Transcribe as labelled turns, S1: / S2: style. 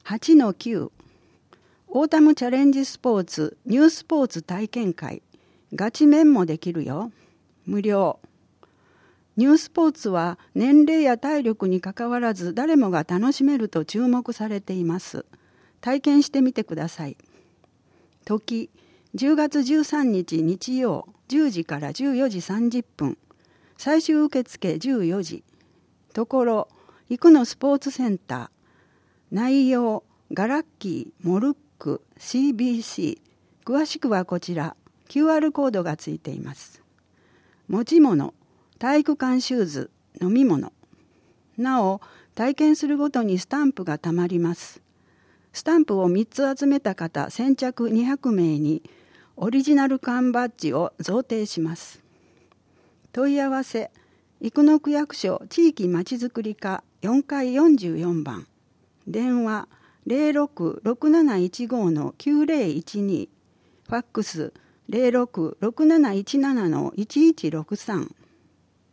S1: 8-9オータムチャレンジスポーツニュースポーツ体験会ガチ面もできるよ。無料。ニュースポーツは年齢や体力にかかわらず誰もが楽しめると注目されています。体験してみてください。時10月13日日曜10時から14時30分。最終受付14時。ところ生野スポーツセンター。内容ガラッキー、モルック、CBC。詳しくはこちら。QR コードがついています。持ち物、体育館シューズ、飲み物。なお、体験するごとにスタンプがたまります。スタンプを3つ集めた方先着200名にオリジナル缶バッジを贈呈します。問い合わせ、生野区役所地域まちづくり課4階44番。電話066715-9012。ファックス066717-1163